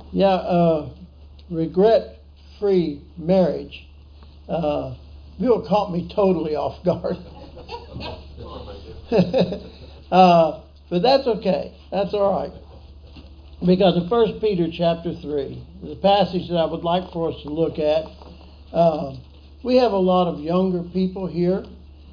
Regret-free marriage. Bill caught me totally off guard. But that's okay. That's all right. Because in 1 Peter chapter 3, the passage that I would like for us to look at, we have a lot of younger people here.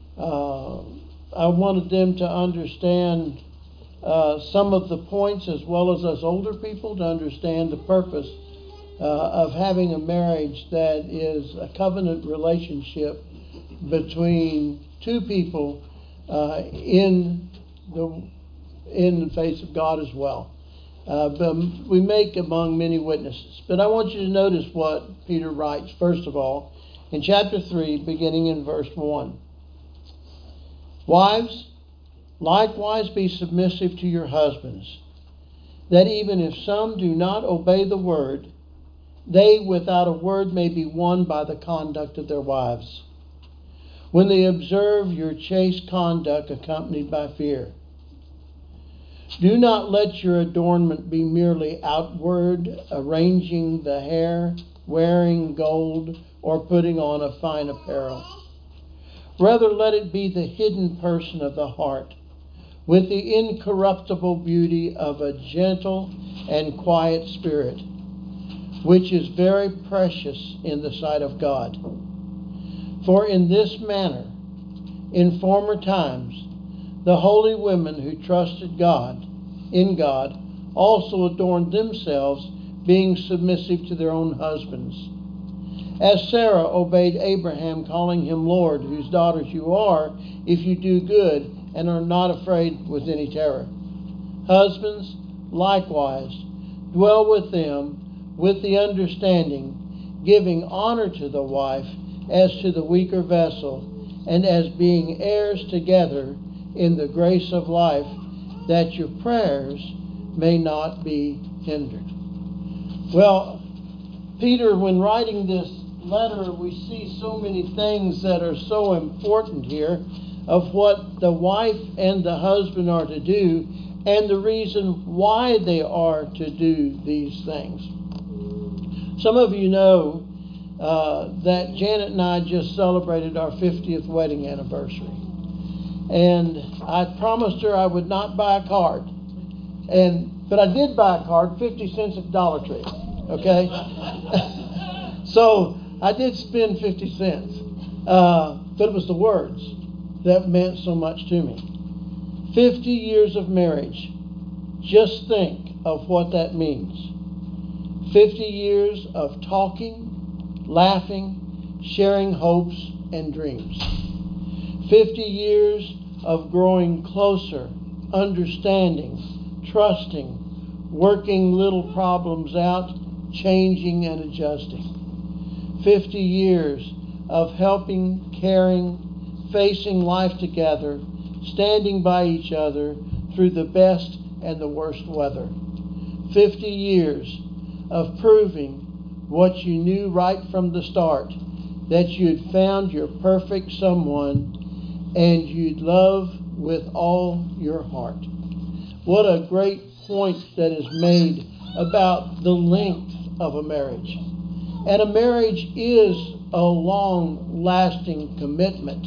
I wanted them to understand some of the points, as well as us older people to understand the purpose of having a marriage that is a covenant relationship between two people in the face of God as well. But we make among many witnesses. But I want you to notice what Peter writes, first of all, in chapter 3, beginning in verse 1. Wives, likewise be submissive to your husbands, that even if some do not obey the word, they without a word may be won by the conduct of their wives, when they observe your chaste conduct accompanied by fear. Do not let your adornment be merely outward, arranging the hair, wearing gold, or putting on a fine apparel. Rather, let it be the hidden person of the heart, with the incorruptible beauty of a gentle and quiet spirit, which is very precious in the sight of God. For in this manner, in former times, the holy women who trusted in God, also adorned themselves, being submissive to their own husbands. As Sarah obeyed Abraham, calling him Lord, whose daughters you are, if you do good and are not afraid with any terror. Husbands, likewise, dwell with them with the understanding, giving honor to the wife as to the weaker vessel, and as being heirs together in the grace of life, that your prayers may not be hindered. Well, Peter, when writing this letter, we see so many things that are so important here of what the wife and the husband are to do, and the reason why they are to do these things. Some of you know that Janet and I just celebrated our 50th wedding anniversary. And I promised her I would not buy a card. But I did buy a card, 50 cents at Dollar Tree. Okay? So I did spend 50 cents. But it was the words that meant so much to me. 50 years of marriage. Just think of what that means. 50 years of talking, laughing, sharing hopes and dreams. 50 years of growing closer, understanding, trusting, working little problems out, changing and adjusting. 50 years of helping, caring, facing life together, standing by each other through the best and the worst weather. 50 years of proving what you knew right from the start, that you'd found your perfect someone and you'd love with all your heart. What a great point that is made about the length of a marriage. And a marriage is a long-lasting commitment.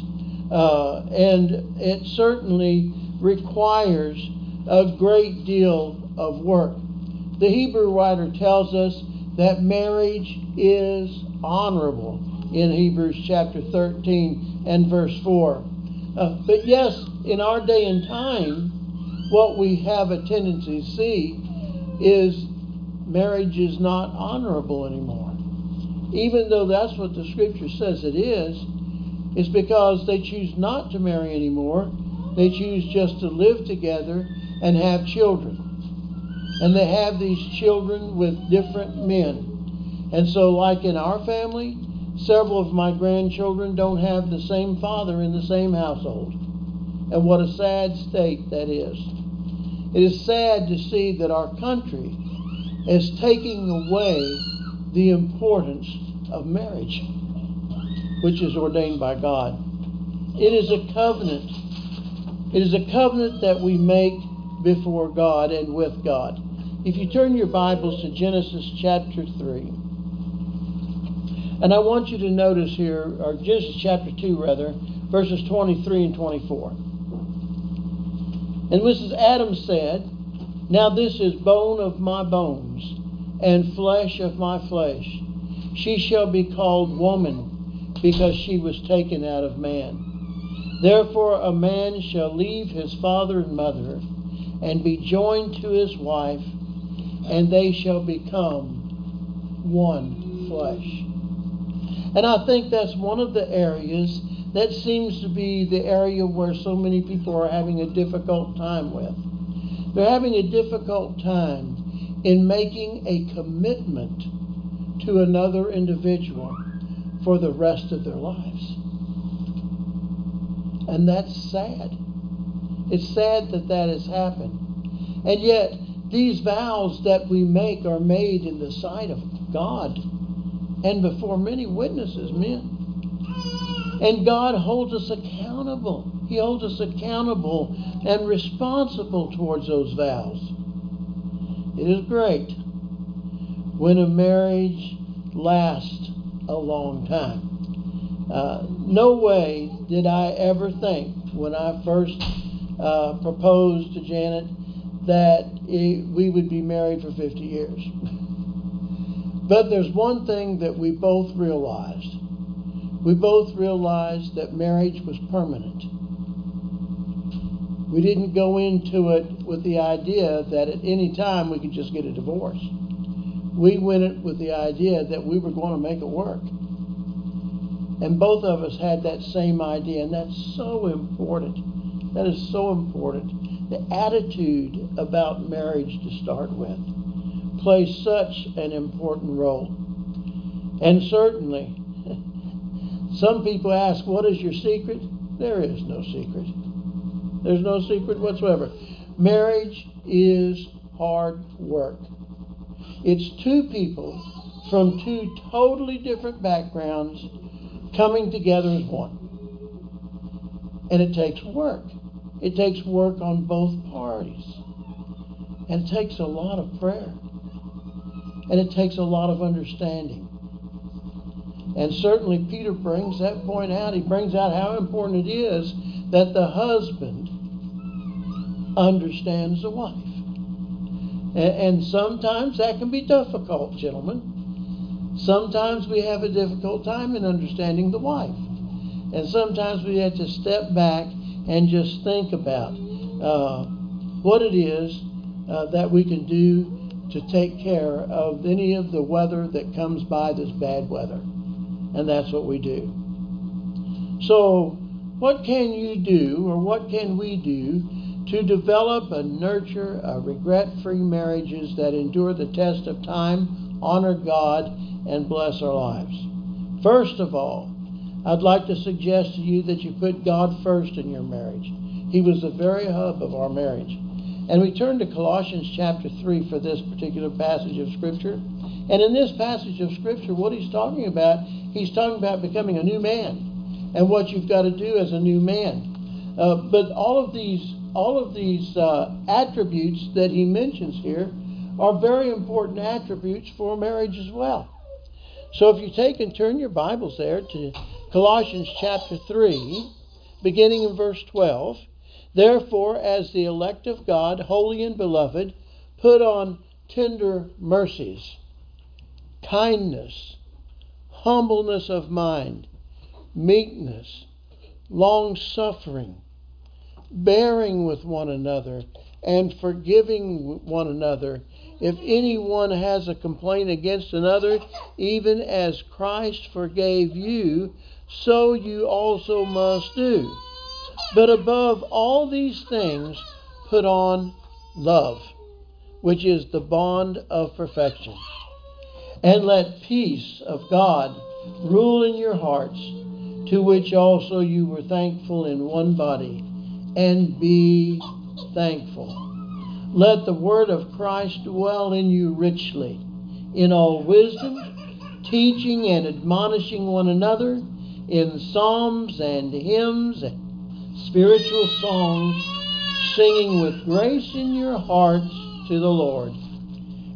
And it certainly requires a great deal of work. The Hebrew writer tells us that marriage is honorable in Hebrews chapter 13 and verse 4. But yes, in our day and time, what we have a tendency to see is marriage is not honorable anymore. Even though that's what the scripture says it is, it's because they choose not to marry anymore. They choose just to live together and have children. And they have these children with different men. And so like in our family, several of my grandchildren don't have the same father in the same household. And what a sad state that is. It is sad to see that our country is taking away the importance of marriage, which is ordained by God. It is a covenant. It is a covenant that we make before God and with God. If you turn your Bibles to Genesis chapter 3, and I want you to notice here, or Genesis chapter 2 rather, verses 23 and 24. And Mrs. Adam said, "Now this is bone of my bones, and flesh of my flesh. She shall be called woman, because she was taken out of man. Therefore a man shall leave his father and mother, and be joined to his wife, and they shall become one flesh." And I think that's one of the areas that seems to be the area where so many people are having a difficult time with. They're having a difficult time in making a commitment to another individual for the rest of their lives. And that's sad. It's sad that that has happened. And yet, these vows that we make are made in the sight of God and before many witnesses, men. And God holds us accountable. He holds us accountable and responsible towards those vows. It is great when a marriage lasts a long time. No way did I ever think when I first proposed to Janet that we would be married for 50 years. But there's one thing that we both realized. We both realized that marriage was permanent. We didn't go into it with the idea that at any time we could just get a divorce. We went in with the idea that we were going to make it work. And both of us had that same idea, and that's so important. That is so important. The attitude about marriage to start with plays such an important role. And certainly, some people ask, what is your secret? There is no secret. There's no secret whatsoever. Marriage is hard work. It's two people from two totally different backgrounds coming together as one. And it takes work. It takes work on both parties. And it takes a lot of prayer. And it takes a lot of understanding. And certainly Peter brings that point out. He brings out how important it is that the husband understands the wife. And sometimes that can be difficult, gentlemen. Sometimes we have a difficult time in understanding the wife. And sometimes we have to step back and just think about what it is that we can do to take care of any of the weather that comes by, this bad weather. And that's what we do. So, what can you do, or what can we do to develop and nurture regret-free marriages that endure the test of time, honor God, and bless our lives? First of all, I'd like to suggest to you that you put God first in your marriage. He was the very hub of our marriage. And we turn to Colossians chapter 3 for this particular passage of Scripture. And in this passage of Scripture, what he's talking about becoming a new man and what you've got to do as a new man. But all of these attributes that he mentions here are very important attributes for marriage as well. So if you take and turn your Bibles there to Colossians chapter 3, beginning in verse 12, "Therefore, as the elect of God, holy and beloved, put on tender mercies, kindness, humbleness of mind, meekness, long-suffering, bearing with one another, and forgiving one another. If anyone has a complaint against another, even as Christ forgave you, so you also must do. But above all these things, put on love, which is the bond of perfection. And let peace of God rule in your hearts, to which also you were thankful in one body, and be thankful. Let the word of Christ dwell in you richly, in all wisdom, teaching and admonishing one another in psalms and hymns and spiritual songs, singing with grace in your hearts to the Lord.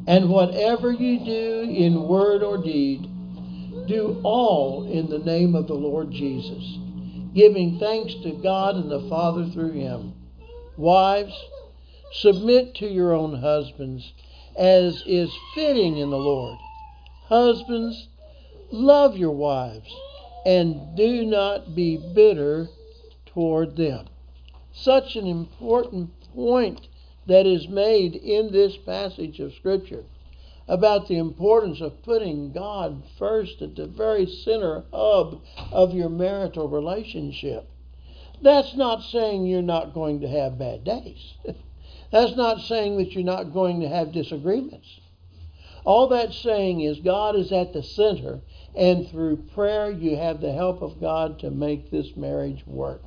And whatever you do in word or deed, do all in the name of the Lord Jesus, giving thanks to God and the Father through him. Wives, submit to your own husbands, as is fitting in the Lord. Husbands, love your wives, and do not be bitter toward them. Such an important point that is made in this passage of Scripture about the importance of putting God first at the very center hub of your marital relationship. That's not saying you're not going to have bad days. That's not saying that you're not going to have disagreements. All that's saying is God is at the center, and through prayer you have the help of God to make this marriage work.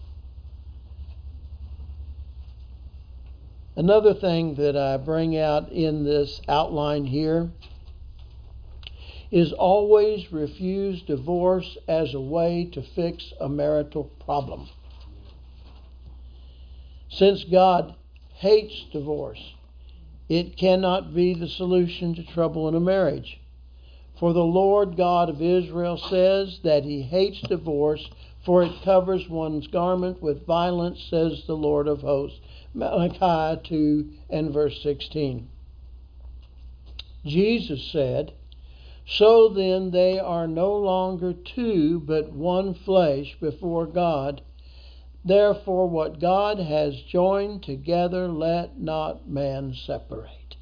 Another thing that I bring out in this outline here is always refuse divorce as a way to fix a marital problem. Since God hates divorce, it cannot be the solution to trouble in a marriage. For the Lord God of Israel says that he hates divorce, for it covers one's garment with violence, says the Lord of hosts. Malachi 2 and verse 16. Jesus said, "So then they are no longer two, but one flesh before God. Therefore what God has joined together, let not man separate."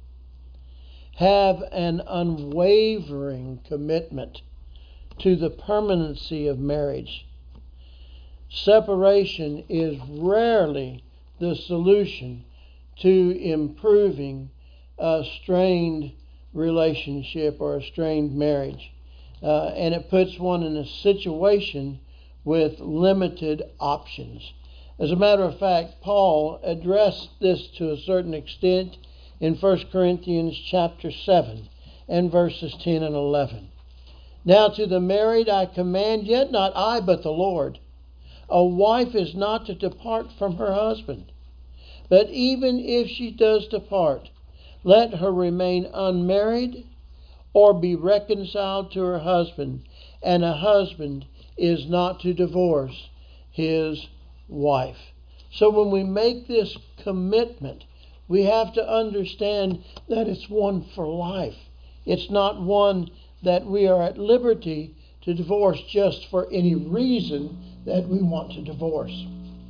Have an unwavering commitment to the permanency of marriage. Separation is rarely the solution to improving a strained relationship or a strained marriage. And it puts one in a situation with limited options. As a matter of fact, Paul addressed this to a certain extent in 1 Corinthians chapter 7 and verses 10 and 11. "Now to the married I command, yet not I, but the Lord. A wife is not to depart from her husband. But even if she does depart, let her remain unmarried or be reconciled to her husband. And a husband is not to divorce his wife." So when we make this commitment, we have to understand that it's one for life. It's not one that we are at liberty to divorce just for any reason that we want to divorce.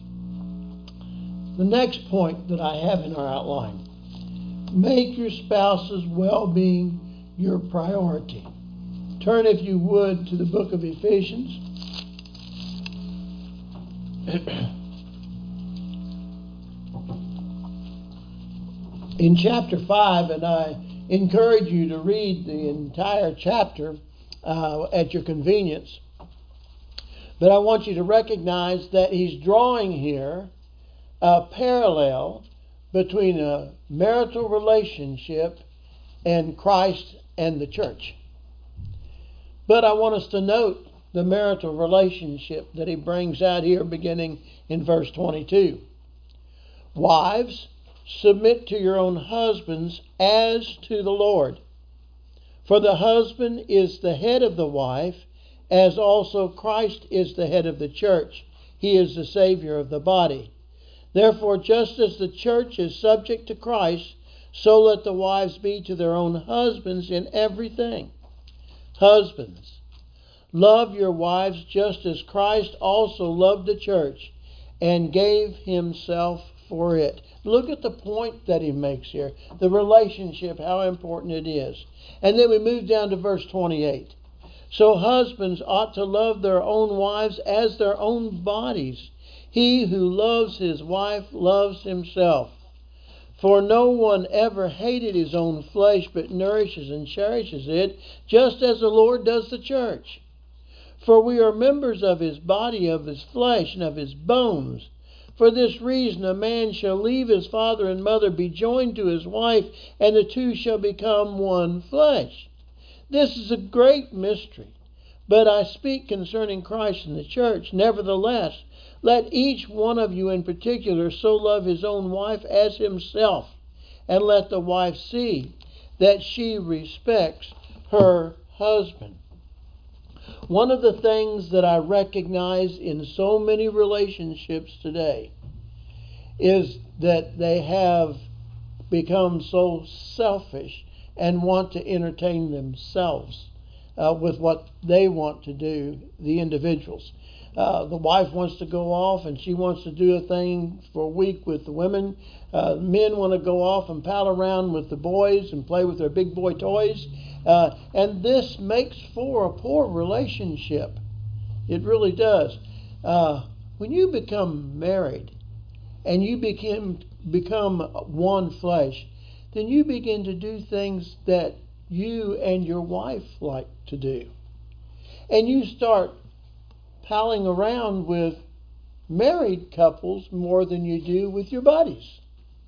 The next point that I have in our outline: make your spouse's well-being your priority. Turn, if you would, to the book of Ephesians. In chapter 5, and I encourage you to read the entire chapter at your convenience. But I want you to recognize that he's drawing here a parallel between a marital relationship and Christ and the church. But I want us to note the marital relationship that he brings out here beginning in verse 22. "Wives, submit to your own husbands as to the Lord. For the husband is the head of the wife, as also Christ is the head of the church. He is the Savior of the body. Therefore, just as the church is subject to Christ, so let the wives be to their own husbands in everything. Husbands, love your wives just as Christ also loved the church and gave himself for it." Look at the point that he makes here. The relationship, how important it is. And then we move down to verse 28. "So husbands ought to love their own wives as their own bodies. He who loves his wife loves himself. For no one ever hated his own flesh, but nourishes and cherishes it, just as the Lord does the church. For we are members of his body, of his flesh, and of his bones. For this reason a man shall leave his father and mother, be joined to his wife, and the two shall become one flesh. This is a great mystery, but I speak concerning Christ and the church. Nevertheless, let each one of you in particular so love his own wife as himself, and let the wife see that she respects her husband. One of the things that I recognize in so many relationships today is that they have become so selfish and want to entertain themselves with what they want to do, the individuals. The wife wants to go off and she wants to do a thing for a week with the women. Men want to go off and pal around with the boys and play with their big boy toys. And this makes for a poor relationship. It really does. When you become married and you become one flesh, then you begin to do things that you and your wife like to do. And you start palling around with married couples more than you do with your buddies.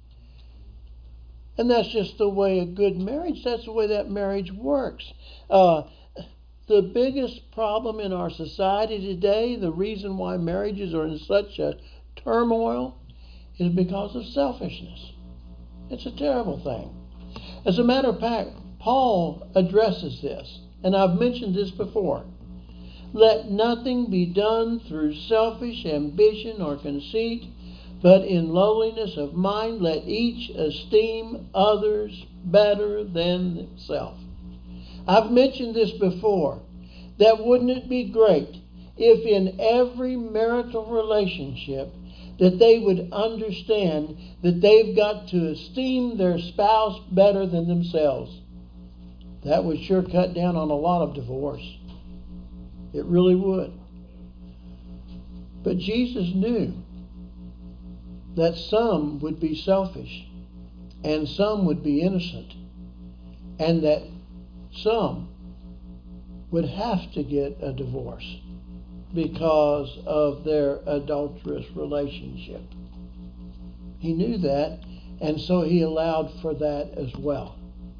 And that's just the way a good marriage, that's the way that marriage works. The biggest problem in our society today, the reason why marriages are in such a turmoil, is because of selfishness. It's a terrible thing. As a matter of fact, Paul addresses this, and I've mentioned this before. Let nothing be done through selfish ambition or conceit, but in lowliness of mind let each esteem others better than themselves. I've mentioned this before, that wouldn't it be great if in every marital relationship that they would understand that they've got to esteem their spouse better than themselves. That would sure cut down on a lot of divorce. It really would. But Jesus knew that some would be selfish and some would be innocent, and that some would have to get a divorce because of their adulterous relationship. He knew that, and so he allowed for that as well.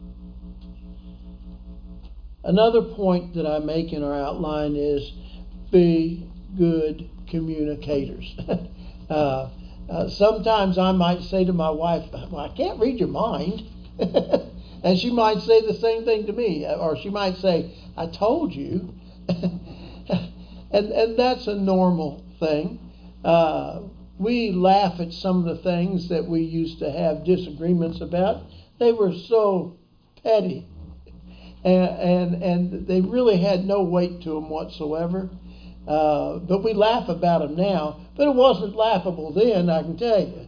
Another point that I make in our outline is be good communicators. Sometimes I might say to my wife, well, I can't read your mind. And she might say the same thing to me. Or she might say, I told you. And that's a normal thing. We laugh at some of the things that we used to have disagreements about. They were so petty. And they really had no weight to them whatsoever. But we laugh about them now. But it wasn't laughable then, I can tell you.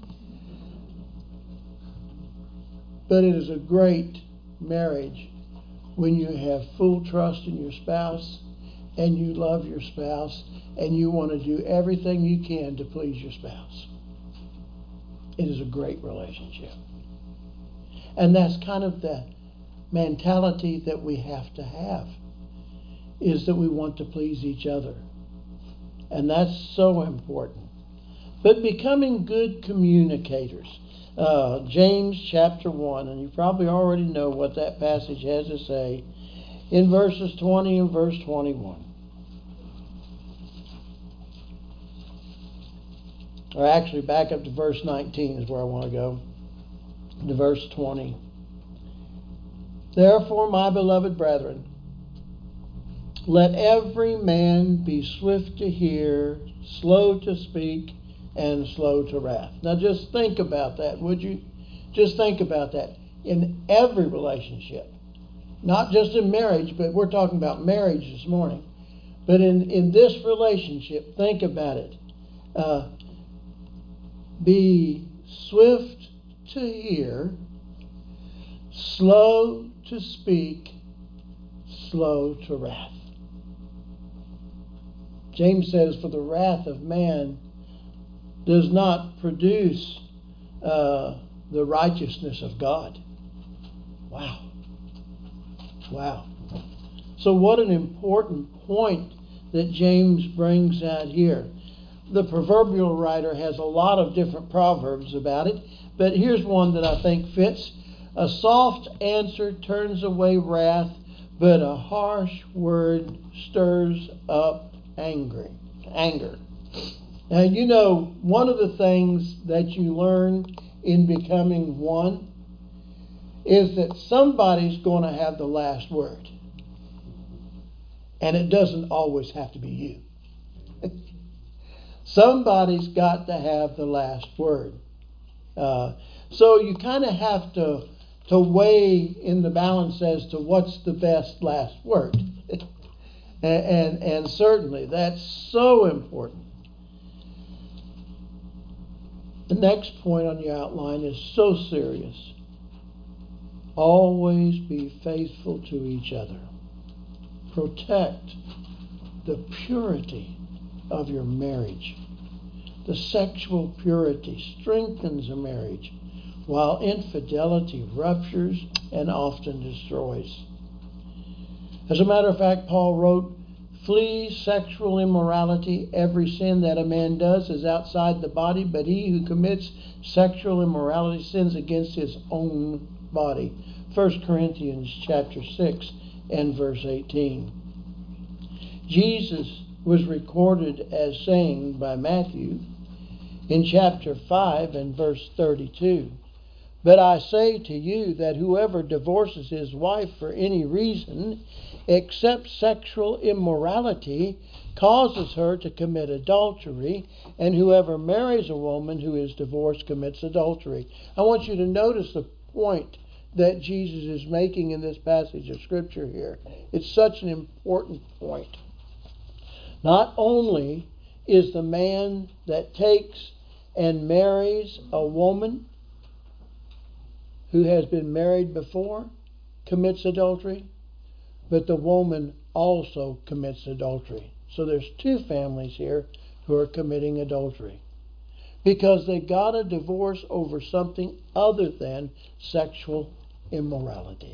But it is a great marriage when you have full trust in your spouse and you love your spouse and you want to do everything you can to please your spouse. It is a great relationship. And that's kind of the mentality that we have to have, is that we want to please each other. And that's so important. But becoming good communicators. James chapter 1, and you probably already know what that passage has to say in verses 20 and verse 21. Or actually, back up to verse 19 is where I want to go. To verse 20. Therefore, my beloved brethren, let every man be swift to hear, slow to speak, and slow to wrath. Now just think about that, would you? Just think about that. In every relationship. Not just in marriage, but we're talking about marriage this morning. But in this relationship, think about it. Be swift to hear, slow to speak, slow to wrath. James says, for the wrath of man does not produce the righteousness of God. Wow. Wow. So what an important point that James brings out here. The proverbial writer has a lot of different proverbs about it, but here's one that I think fits. A soft answer turns away wrath, but a harsh word stirs up anger. Now, you know, one of the things that you learn in becoming one is that somebody's going to have the last word. And it doesn't always have to be you. Somebody's got to have the last word. So you kind of have to weigh in the balance as to what's the best last word. and certainly that's so important. The next point on your outline is so serious. Always be faithful to each other. Protect the purity of your marriage. The sexual purity strengthens a marriage, while infidelity ruptures and often destroys. As a matter of fact, Paul wrote, "Flee sexual immorality. Every sin that a man does is outside the body, but he who commits sexual immorality sins against his own body." 1 Corinthians chapter 6 and verse 18. Jesus was recorded as saying by Matthew in chapter 5 and verse 32, "But I say to you that whoever divorces his wife for any reason except sexual immorality causes her to commit adultery, and whoever marries a woman who is divorced commits adultery." I want you to notice the point that Jesus is making in this passage of Scripture here. It's such an important point. Not only is the man that takes and marries a woman who has been married before commits adultery, but the woman also commits adultery. So there's two families here who are committing adultery because they got a divorce over something other than sexual immorality.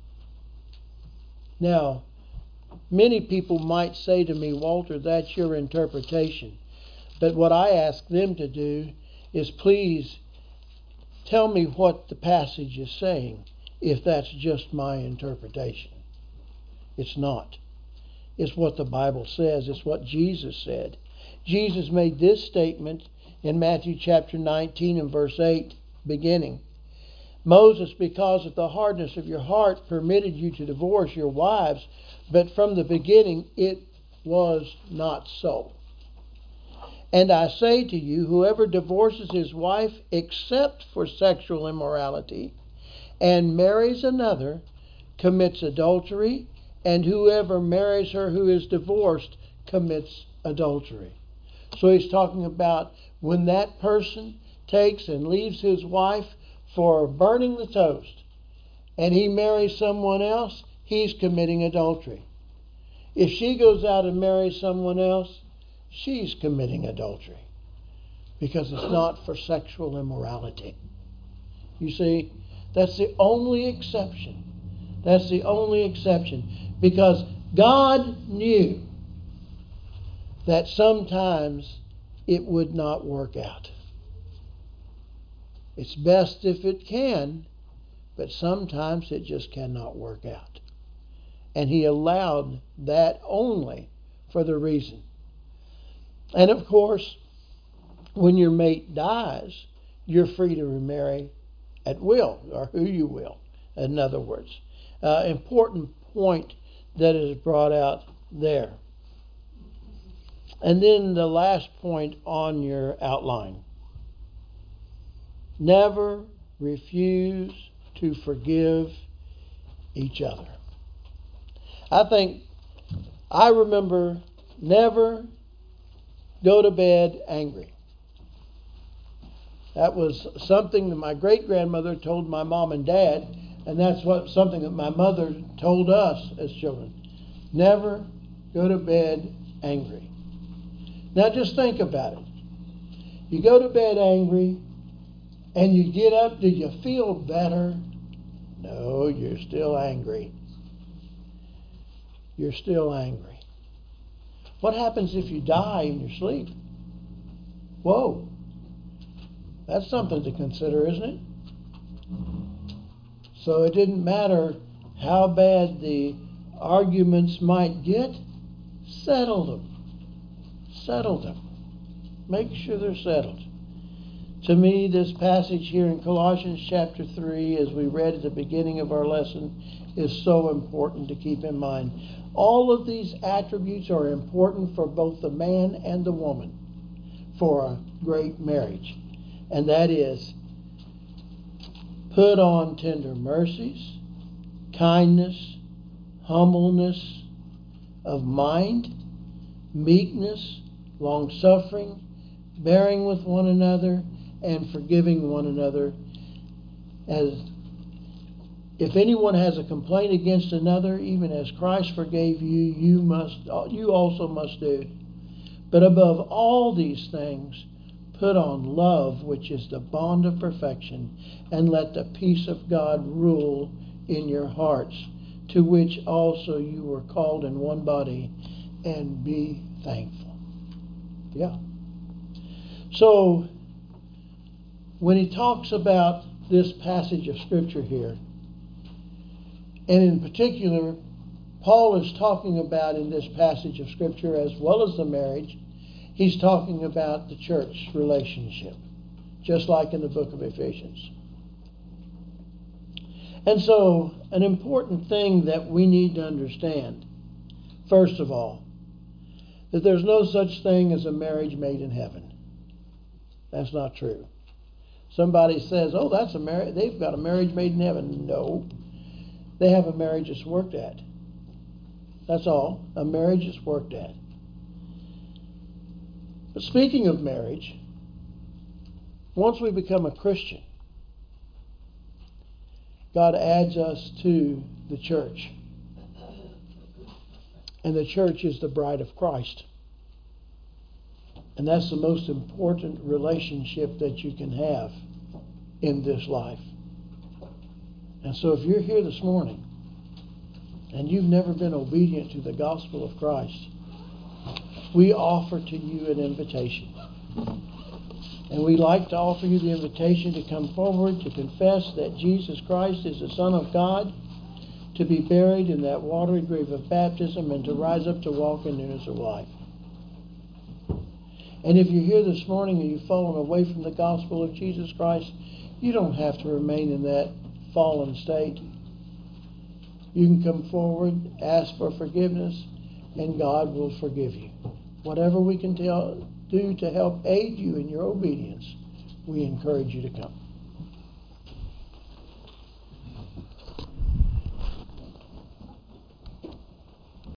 Now, many people might say to me, "Walter, that's your interpretation." But what I ask them to do is, please tell me what the passage is saying if that's just my interpretation. It's not. It's what the Bible says. It's what Jesus said. Jesus made this statement in Matthew chapter 19 and verse 8, beginning, "Moses, because of the hardness of your heart, permitted you to divorce your wives, but from the beginning it was not so. And I say to you, whoever divorces his wife except for sexual immorality and marries another commits adultery, and whoever marries her who is divorced commits adultery." So he's talking about when that person takes and leaves his wife for burning the toast and he marries someone else, he's committing adultery. If she goes out and marries someone else, she's committing adultery because it's not for sexual immorality. You see, that's the only exception. That's the only exception. Because God knew that sometimes it would not work out. It's best if it can, but sometimes it just cannot work out. And He allowed that only for the reason. And of course, when your mate dies, you're free to remarry at will, or who you will, in other words. Important point that is brought out there. And then the last point on your outline. Never refuse to forgive each other. I remember never go to bed angry. That was something that my great-grandmother told my mom and dad, and that's something that my mother told us as children. Never go to bed angry. Now just think about it. You go to bed angry, and you get up, do you feel better? No, you're still angry. You're still angry. What happens if you die in your sleep? Whoa. That's something to consider, isn't it? So it didn't matter how bad the arguments might get, settle them. Settle them. Make sure they're settled. To me, this passage here in Colossians chapter 3, as we read at the beginning of our lesson, is so important to keep in mind. All of these attributes are important for both the man and the woman for a great marriage. And that is, put on tender mercies, kindness, humbleness of mind, meekness, long-suffering, bearing with one another, and forgiving one another. As if anyone has a complaint against another, even as Christ forgave you, you also must do. But above all these things, put on love, which is the bond of perfection, and let the peace of God rule in your hearts, to which also you were called in one body, and be thankful. Yeah. So, when he talks about this passage of Scripture here, and in particular, Paul is talking about in this passage of Scripture, as well as the marriage, he's talking about the church relationship, just like in the book of Ephesians. And so, an important thing that we need to understand, first of all, that there's no such thing as a marriage made in heaven. That's not true. Somebody says, oh, that's a marriage, they've got a marriage made in heaven. No. They have a marriage that's worked at. That's all. A marriage that's worked at. But speaking of marriage, once we become a Christian, God adds us to the church. And the church is the bride of Christ. And that's the most important relationship that you can have in this life. And so if you're here this morning and you've never been obedient to the gospel of Christ, we offer to you an invitation. And we'd like to offer you the invitation to come forward to confess that Jesus Christ is the Son of God, to be buried in that watery grave of baptism, and to rise up to walk in newness of life. And if you're here this morning and you've fallen away from the gospel of Jesus Christ, you don't have to remain in that fallen state. You can come forward, ask for forgiveness, and God will forgive you. Whatever we can do to help aid you in your obedience, we encourage you to come.